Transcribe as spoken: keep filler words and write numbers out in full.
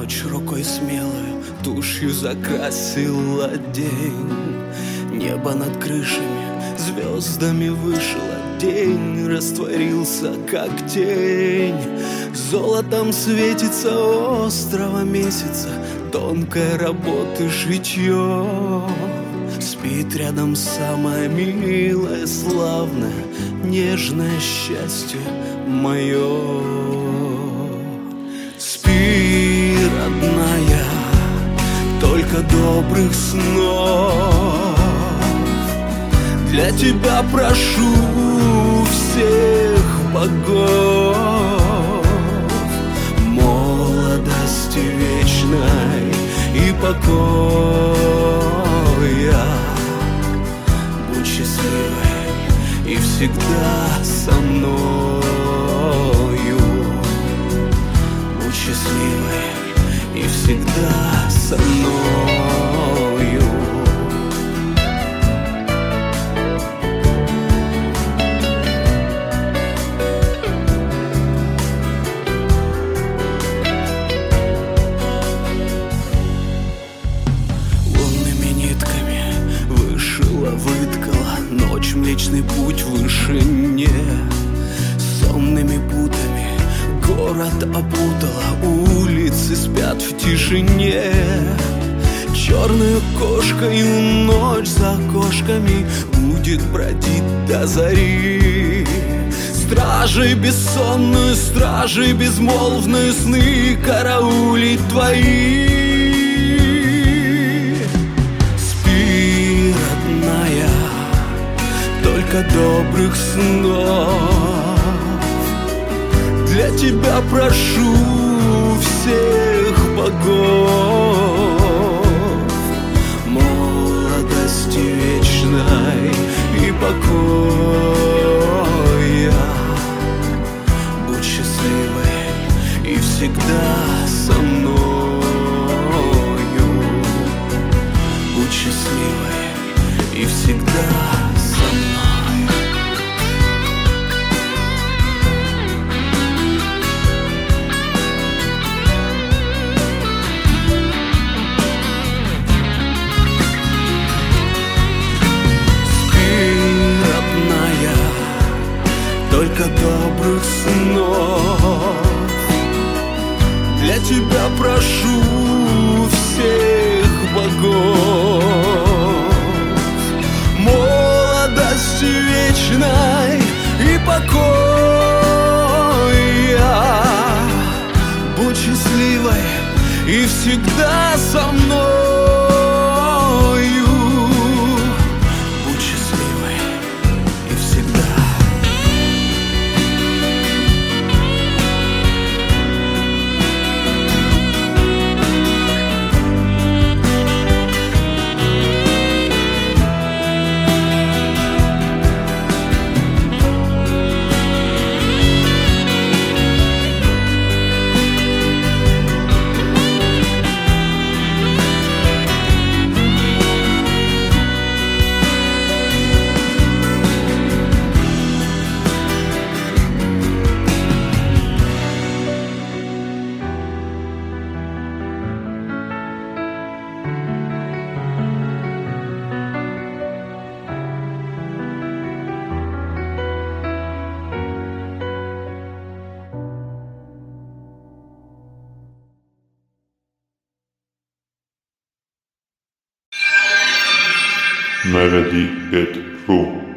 Ночь рукой смелой тушью закрасила день. Небо над крышами звездами вышло, день растворился, как тень. Золотом светится острова месяца, тонкой работы шитье. Спит рядом самое милое, славное, нежное счастье мое. Спи, родная, только добрых снов. Для тебя прошу всех богов, молодости вечной и покоя. Будь счастливой и всегда со мною. Будь счастливой и всегда со мною. Выткала ночь, Млечный Путь в вышине. Сонными путами город опутала, улицы спят в тишине. Черную кошкою ночь за окошками будет бродить до зари. Стражей бессонную, стражей безмолвную сны караулить твои. Только добрых снов. Для тебя прошу всех богов, молодости вечной и покоя. Будь счастливой и всегда со мною. Будь счастливой и всегда со мной. Только добрых снов. Для тебя прошу всех богов, молодости вечной и покоя. Будь счастливой и всегда со мною. Будь счастливой и всегда. Melody Hit Room.